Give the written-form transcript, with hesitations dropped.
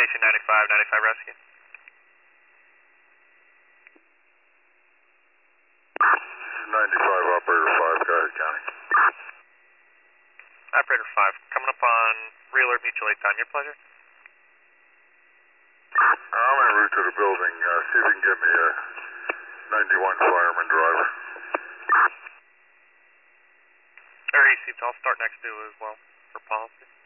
Station 95, 95 rescue. 95, operator 5, go ahead, County. Operator 5, coming up on re-alert mutual aid time. Your pleasure. I'm en route to the building. See if you can get me a 91 fireman driver. Area seats, I'll start next to as well for policy.